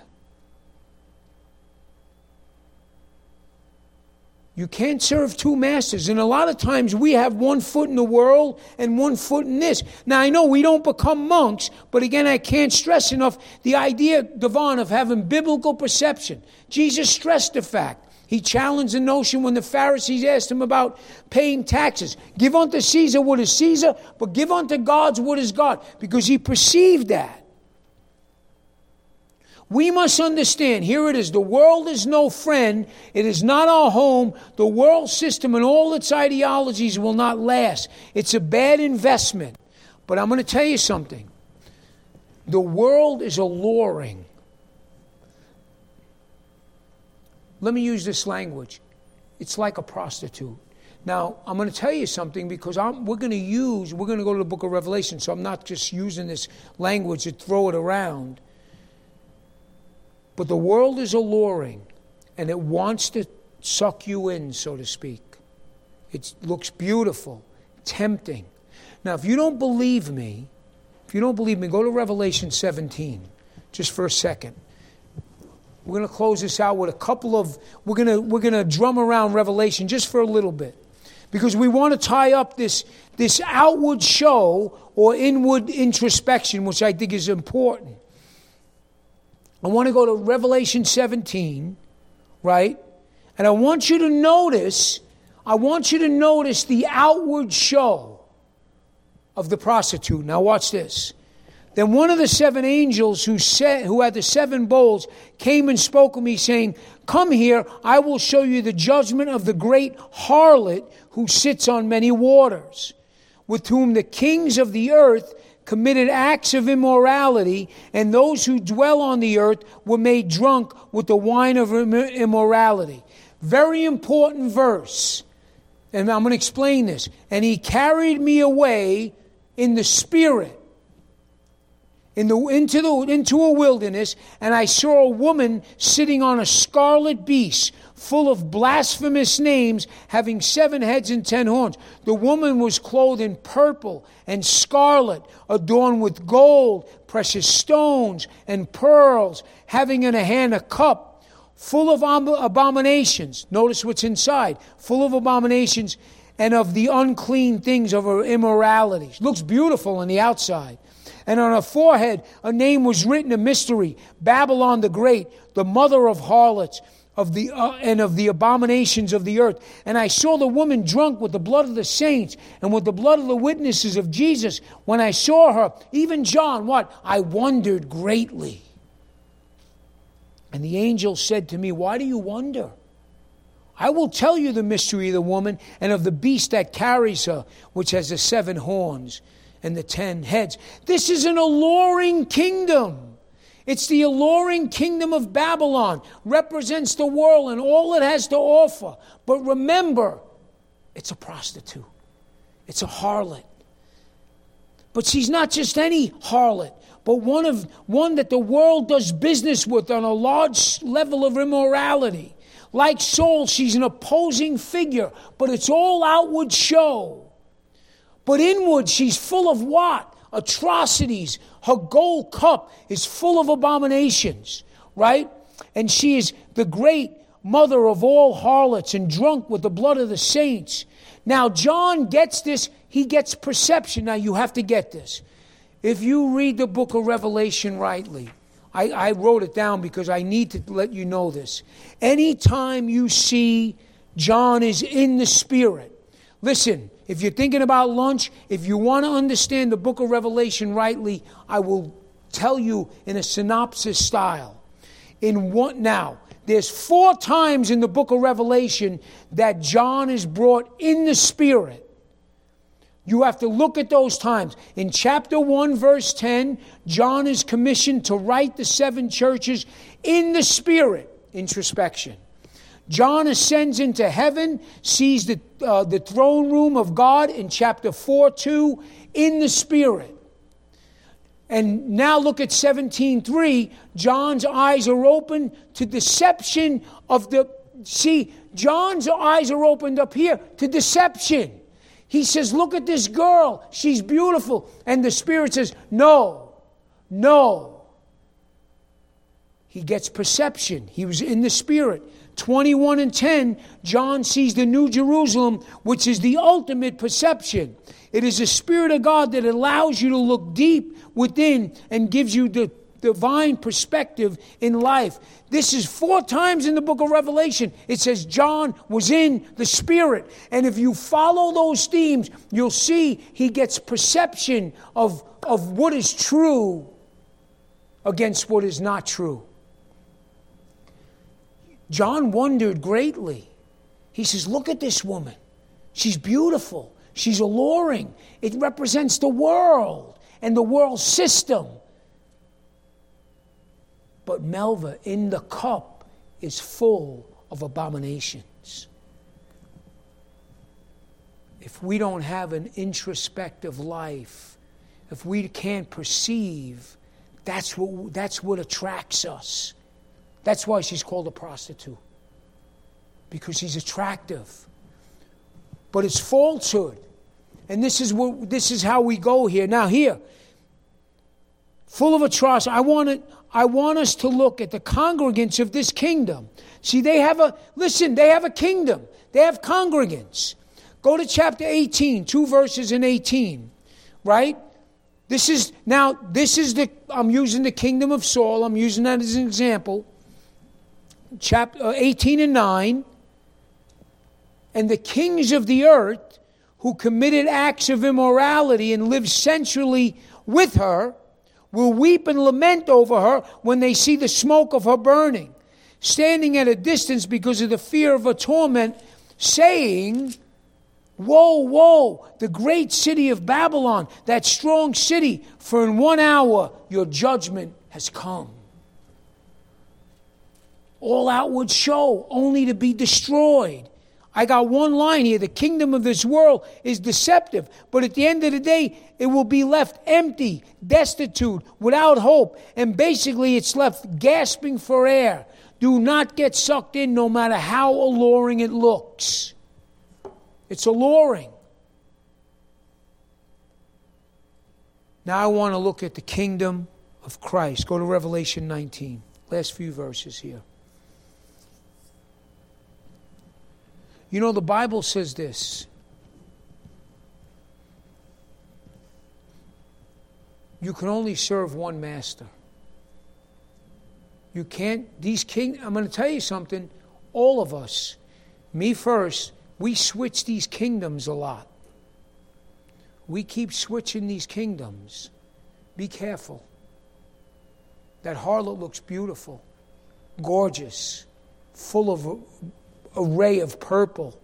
You can't serve two masters. And a lot of times we have one foot in the world and one foot in this. Now, I know we don't become monks, but again, I can't stress enough the idea, Devon, of having biblical perception. Jesus stressed the fact. He challenged the notion when the Pharisees asked him about paying taxes. Give unto Caesar what is Caesar, but give unto God what is God. Because he perceived that. We must understand, here it is, the world is no friend. It is not our home. The world system and all its ideologies will not last. It's a bad investment. But I'm going to tell you something. The world is alluring. let me use this language. It's like a prostitute. Now, I'm going to tell you something because I'm, we're going to use, we're going to go to the book of Revelation, so I'm not just using this language to throw it around. But the world is alluring, and it wants to suck you in, so to speak. It looks beautiful, tempting. Now, if you don't believe me, if you don't believe me, go to Revelation seventeen, just for a second. We're going to close this out with a couple of, we're going to, we're going to drum around Revelation just for a little bit. Because we want to tie up this, this outward show or inward introspection, which I think is important. I want to go to Revelation seventeen, right? And I want you to notice, I want you to notice the outward show of the prostitute. Now watch this. Then one of the seven angels who said, who had the seven bowls came and spoke to me, saying, "Come here, I will show you the judgment of the great harlot who sits on many waters, with whom the kings of the earth committed acts of immorality, and those who dwell on the earth were made drunk with the wine of immorality." Very important verse. And I'm going to explain this. "And he carried me away in the spirit In the, into, the, into a wilderness, and I saw a woman sitting on a scarlet beast, full of blasphemous names, having seven heads and ten horns. The woman was clothed in purple and scarlet, adorned with gold, precious stones, and pearls, having in her hand a cup full of abominations." Notice what's inside. "Full of abominations and of the unclean things of her immoralities." Looks beautiful on the outside. "And on her forehead a name was written, a mystery, Babylon the Great, the mother of harlots, of the uh, and of the abominations of the earth. And I saw the woman drunk with the blood of the saints and with the blood of the witnesses of Jesus. When I saw her, even John, what? I wondered greatly. And the angel said to me, why do you wonder? I will tell you the mystery of the woman and of the beast that carries her, which has the seven horns and the ten heads. This is an alluring kingdom. It's the alluring kingdom of Babylon. Represents the world and all it has to offer. But remember, it's a prostitute. It's a harlot. But she's not just any harlot, but one of one that the world does business with on a large level of immorality. Like Saul, she's an opposing figure, but it's all outward show. But inward, she's full of what? Atrocities. Her gold cup is full of abominations, right? And she is the great mother of all harlots and drunk with the blood of the saints. Now, John gets this. He gets perception. Now, you have to get this. If you read the book of Revelation rightly, I, I wrote it down because I need to let you know this. Anytime you see John is in the Spirit, listen, if you're thinking about lunch, if you want to understand the book of Revelation rightly, I will tell you in a synopsis style. In what now? There's four times in the book of Revelation that John is brought in the Spirit. You have to look at those times. In chapter one, verse ten, John is commissioned to write the seven churches in the Spirit. Introspection. John ascends into heaven, sees the, uh, the throne room of God in chapter four, two, in the Spirit. And now look at seventeen three. John's eyes are open to deception of the... See, John's eyes are opened up here to deception. He says, look at this girl. She's beautiful. And the Spirit says, no, no. He gets perception. He was in the Spirit. twenty-one and ten, John sees the New Jerusalem, which is the ultimate perception. It is the Spirit of God that allows you to look deep within and gives you the divine perspective in life. This is four times in the book of Revelation. It says John was in the Spirit. And if you follow those themes, you'll see he gets perception of, of what is true against what is not true. John wondered greatly. He says, look at this woman. She's beautiful. She's alluring. It represents the world and the world system. But Melva, in the cup, is full of abominations. If we don't have an introspective life, if we can't perceive, that's what, that's what attracts us. That's why she's called a prostitute. Because she's attractive. But it's falsehood. And this is what this is how we go here. Now here, full of atrocity, I want it, I want us to look at the congregants of this kingdom. See, they have a listen, they have a kingdom. They have congregants. Go to chapter eighteen, two verses in eighteen. Right? This is now this is the I'm using the kingdom of Saul. I'm using that as an example. Chapter eighteen and nine. And the kings of the earth who committed acts of immorality and lived sensually with her will weep and lament over her when they see the smoke of her burning, standing at a distance because of the fear of her torment, saying, woe, woe, the great city of Babylon, that strong city, for in one hour your judgment has come. All outward show, only to be destroyed. I got one line here. The kingdom of this world is deceptive. But at the end of the day, it will be left empty, destitute, without hope. And basically, it's left gasping for air. Do not get sucked in no matter how alluring it looks. It's alluring. Now I want to look at the kingdom of Christ. Go to Revelation nineteen. Last few verses here. You know, the Bible says this. You can only serve one master. You can't, these king, I'm going to tell you something, all of us, me first, we switch these kingdoms a lot. We keep switching these kingdoms. Be careful. That harlot looks beautiful, gorgeous, full of array of purple.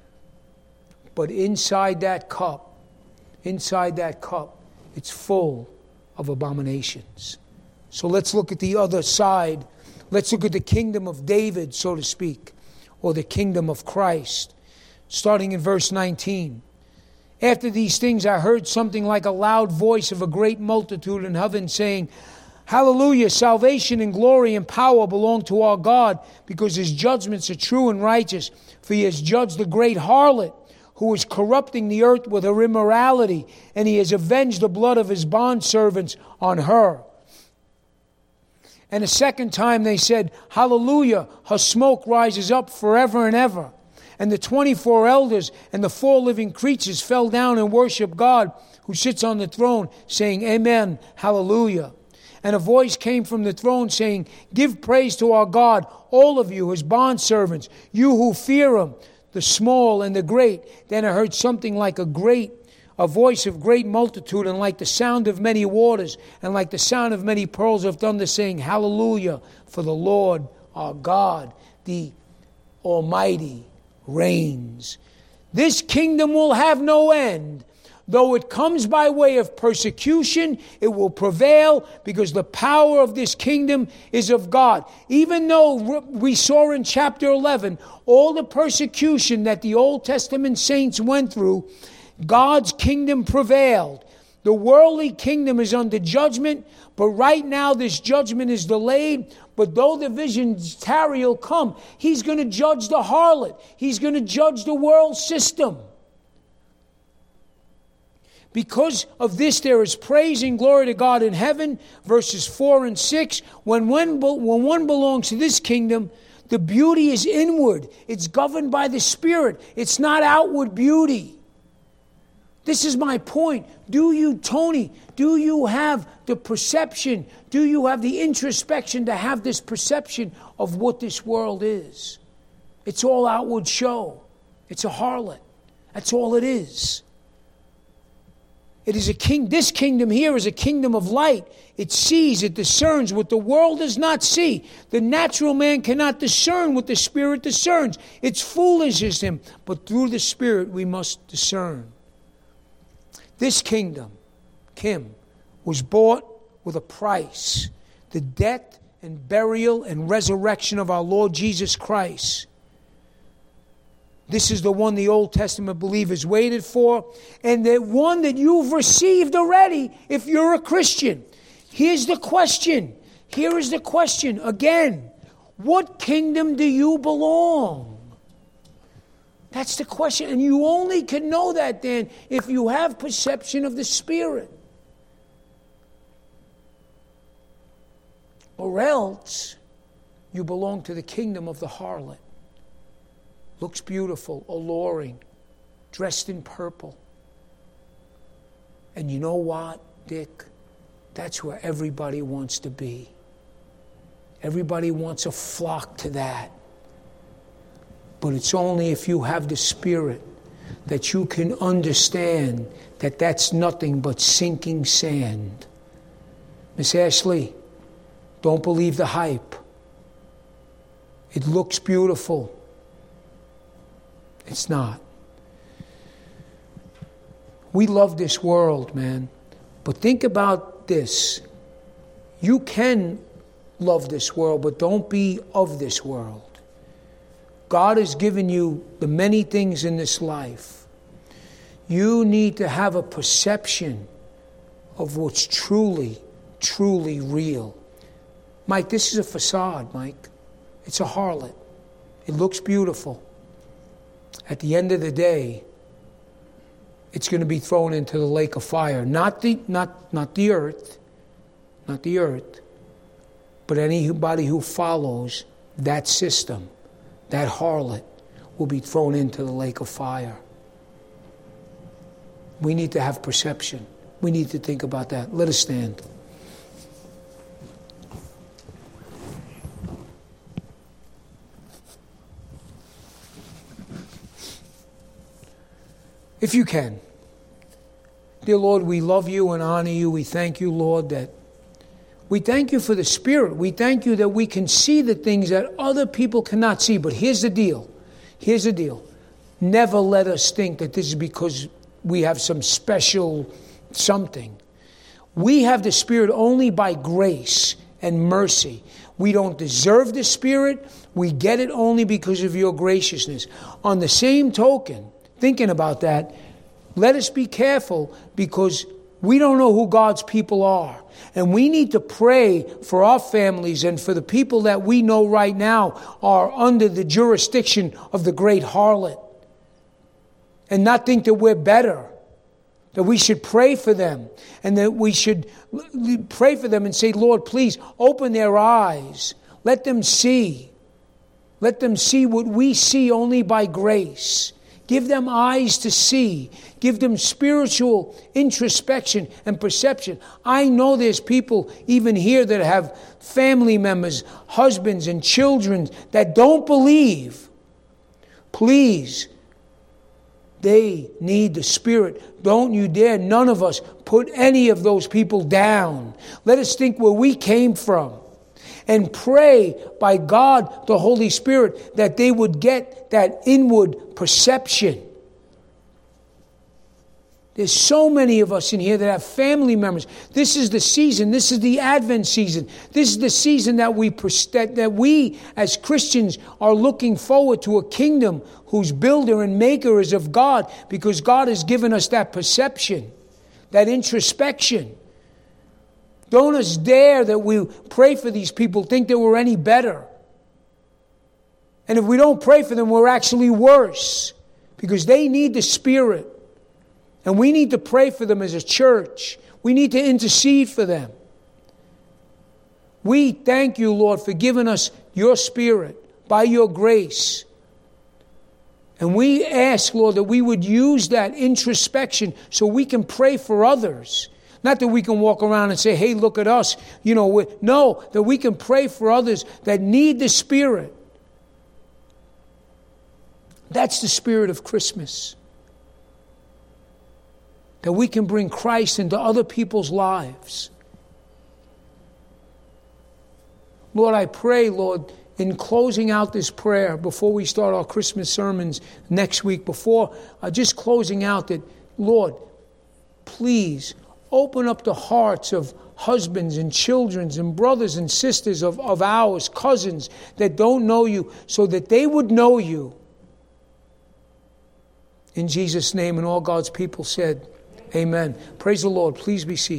But inside that cup, inside that cup, it's full of abominations. So let's look at the other side. Let's look at the kingdom of David, so to speak, or the kingdom of Christ. Starting in verse nineteen. After these things I heard something like a loud voice of a great multitude in heaven saying, Hallelujah, salvation and glory and power belong to our God, because his judgments are true and righteous. For he has judged the great harlot, who is corrupting the earth with her immorality, and he has avenged the blood of his bondservants on her. And a second time they said, Hallelujah, her smoke rises up forever and ever. And the twenty-four elders and the four living creatures fell down and worshiped God, who sits on the throne, saying, Amen, Hallelujah. And a voice came from the throne saying, Give praise to our God, all of you, his bondservants, you who fear him, the small and the great. Then I heard something like a great, a voice of great multitude, and like the sound of many waters, and like the sound of many pearls of thunder, saying, Hallelujah, for the Lord our God, the Almighty, reigns. This kingdom will have no end. Though it comes by way of persecution, it will prevail, because the power of this kingdom is of God. Even though we saw in chapter eleven all the persecution that the Old Testament saints went through, God's kingdom prevailed. The worldly kingdom is under judgment, but right now this judgment is delayed. But though the visions tarry, he'll come. He's going to judge the harlot. He's going to judge the world system. Because of this, there is praise and glory to God in heaven, verses four and six. When one, when one belongs to this kingdom, the beauty is inward. It's governed by the Spirit. It's not outward beauty. This is my point. Do you, Tony, do you have the perception? Do you have the introspection to have this perception of what this world is? It's all outward show. It's a harlot. That's all it is. It is a king. This kingdom here is a kingdom of light. It sees, it discerns what the world does not see. The natural man cannot discern what the Spirit discerns. It's foolishness to him. But through the Spirit we must discern. This kingdom, Kim, was bought with a price. The death and burial and resurrection of our Lord Jesus Christ. This is the one the Old Testament believers waited for, and the one that you've received already if you're a Christian. Here's the question. Here is the question again. What kingdom do you belong? That's the question. And you only can know that then if you have perception of the Spirit. Or else you belong to the kingdom of the harlot. Looks beautiful, alluring, dressed in purple. And you know what, Dick? That's where everybody wants to be. Everybody wants to flock to that. But it's only if you have the Spirit that you can understand that that's nothing but sinking sand. Miss Ashley, don't believe the hype. It looks beautiful. It's not. We love this world, man. But think about this. You can love this world, but don't be of this world. God has given you the many things in this life. You need to have a perception of what's truly, truly real. Mike, this is a facade, Mike. It's a harlot. It looks beautiful. At the end of the day, it's going to be thrown into the lake of fire. Not the, not, not the earth, not the earth, but anybody who follows that system, that harlot, will be thrown into the lake of fire. We need to have perception. We need to think about that. Let us stand. If you can. Dear Lord, we love you and honor you. We thank you, Lord, that we thank you for the Spirit. We thank you that we can see the things that other people cannot see. But here's the deal. Here's the deal. Never let us think that this is because we have some special something. We have the Spirit only by grace and mercy. We don't deserve the Spirit. We get it only because of your graciousness. On the same token, thinking about that, let us be careful because we don't know who God's people are. And we need to pray for our families and for the people that we know right now are under the jurisdiction of the great harlot. And not think that we're better. That we should pray for them. And that we should pray for them and say, Lord, please open their eyes. Let them see. Let them see what we see only by grace. Give them eyes to see. Give them spiritual introspection and perception. I know there's people even here that have family members, husbands and children that don't believe. Please, they need the Spirit. Don't you dare, none of us, put any of those people down. Let us think where we came from. And pray by God, the Holy Spirit, that they would get that inward perception. There's so many of us in here that have family members. This is the season. This is the Advent season. This is the season that we that, that we as Christians are looking forward to a kingdom whose builder and maker is of God, because God has given us that perception, that introspection. Don't us dare that we pray for these people think that we're any better. And if we don't pray for them, we're actually worse. Because they need the Spirit. And we need to pray for them as a church. We need to intercede for them. We thank you, Lord, for giving us your Spirit by your grace. And we ask, Lord, that we would use that introspection so we can pray for others. Not that we can walk around and say, hey, look at us. You know, we're, no, that we can pray for others that need the Spirit. That's the spirit of Christmas. That we can bring Christ into other people's lives. Lord, I pray, Lord, in closing out this prayer, before we start our Christmas sermons next week, before uh, just closing out that, Lord, please, open up the hearts of husbands and children and brothers and sisters of, of ours, cousins that don't know you, so that they would know you. In Jesus' name, and all God's people said, amen. Praise the Lord. Please be seated.